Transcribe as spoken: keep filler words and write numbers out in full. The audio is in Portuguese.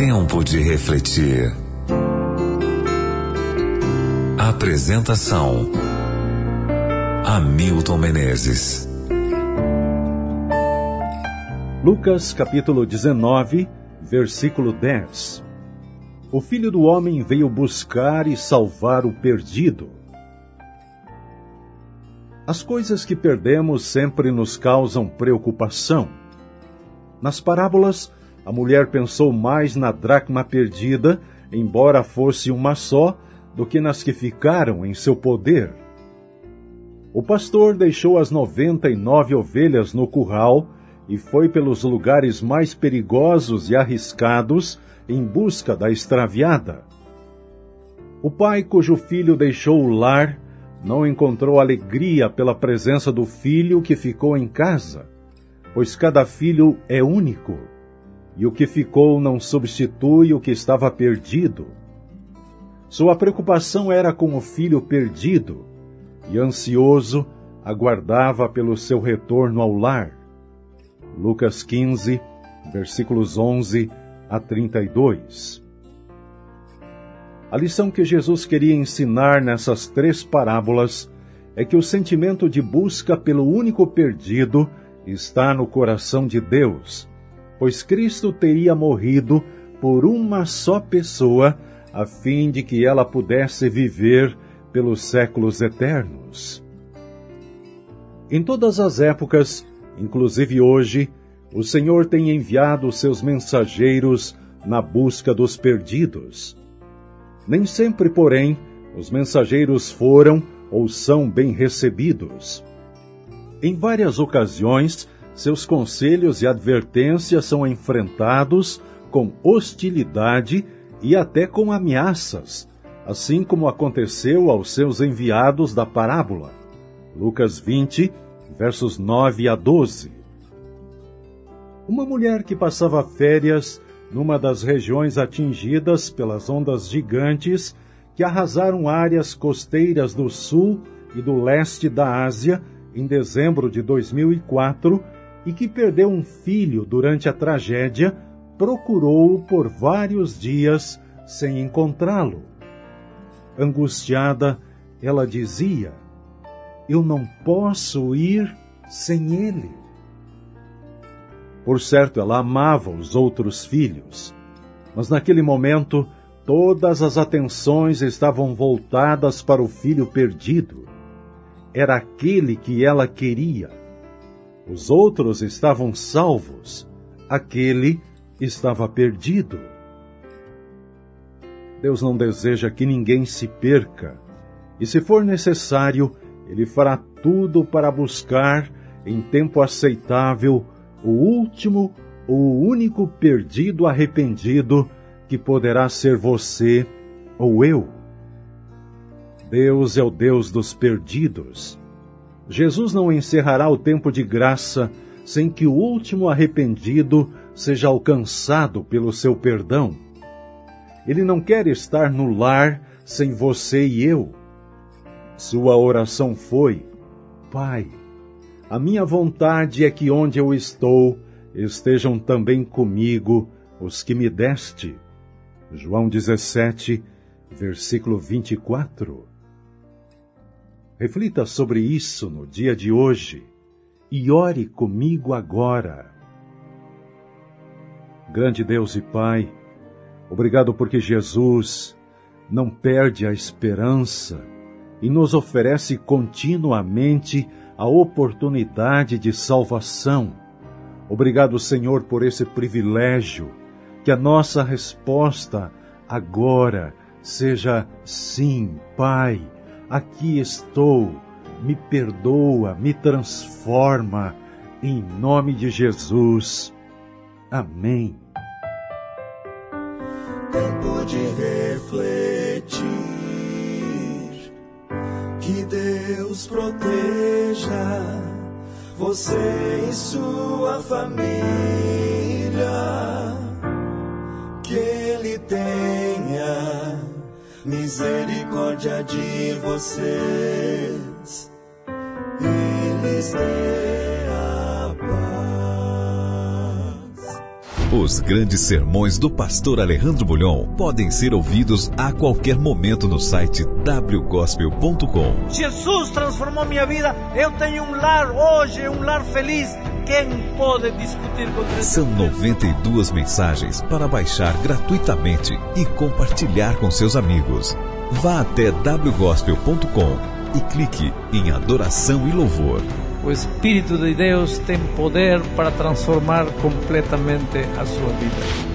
Tempo de refletir. Apresentação: Hamilton Menezes. Lucas capítulo dezenove, versículo dez. O Filho do Homem veio buscar e salvar o perdido. As coisas que perdemos sempre nos causam preocupação. Nas parábolas, a mulher pensou mais na dracma perdida, embora fosse uma só, do que nas que ficaram em seu poder. O pastor deixou as noventa e nove ovelhas no curral e foi pelos lugares mais perigosos e arriscados em busca da extraviada. O pai cujo filho deixou o lar não encontrou alegria pela presença do filho que ficou em casa, pois cada filho é único, e o que ficou não substitui o que estava perdido. Sua preocupação era com o filho perdido, e ansioso aguardava pelo seu retorno ao lar. Lucas quinze, versículos onze a trinta e dois. A lição que Jesus queria ensinar nessas três parábolas é que o sentimento de busca pelo único perdido está no coração de Deus, pois Cristo teria morrido por uma só pessoa, a fim de que ela pudesse viver pelos séculos eternos. Em todas as épocas, inclusive hoje, o Senhor tem enviado seus mensageiros na busca dos perdidos. Nem sempre, porém, os mensageiros foram ou são bem recebidos. Em várias ocasiões, seus conselhos e advertências são enfrentados com hostilidade e até com ameaças, assim como aconteceu aos seus enviados da parábola. Lucas vinte, versos nove a doze. Uma mulher que passava férias numa das regiões atingidas pelas ondas gigantes que arrasaram áreas costeiras do sul e do leste da Ásia em dezembro de dois mil e quatro e que perdeu um filho durante a tragédia, procurou-o por vários dias sem encontrá-lo. Angustiada, ela dizia: "Eu não posso ir sem ele." Por certo, ela amava os outros filhos, mas naquele momento todas as atenções estavam voltadas para o filho perdido. Era aquele que ela queria. Os outros estavam salvos, aquele estava perdido. Deus não deseja que ninguém se perca, e se for necessário, Ele fará tudo para buscar, em tempo aceitável, o último ou único perdido arrependido que poderá ser você ou eu. Deus é o Deus dos perdidos. Jesus não encerrará o tempo de graça sem que o último arrependido seja alcançado pelo seu perdão. Ele não quer estar no lar sem você e eu. Sua oração foi: Pai, a minha vontade é que onde eu estou, estejam também comigo os que me deste. João dezessete, versículo vinte e quatro. Reflita sobre isso no dia de hoje e ore comigo agora. Grande Deus e Pai, obrigado porque Jesus não perde a esperança e nos oferece continuamente a oportunidade de salvação. Obrigado, Senhor, por esse privilégio, que a nossa resposta agora seja sim, Pai, aqui estou, me perdoa, me transforma, em nome de Jesus. Amém. Tempo de refletir, que Deus proteja você e sua família, que Ele tenha misericórdia de vocês e lhes dê a paz. Os grandes sermões do pastor Alejandro Bulhon podem ser ouvidos a qualquer momento no site w gospel ponto com. Jesus transformou minha vida. Eu tenho um lar hoje, um lar feliz. Quem pode discutir contra isso? São noventa e duas mensagens para baixar gratuitamente e compartilhar com seus amigos. Vá até w gospel ponto com e clique em Adoração e Louvor. O Espírito de Deus tem poder para transformar completamente a sua vida.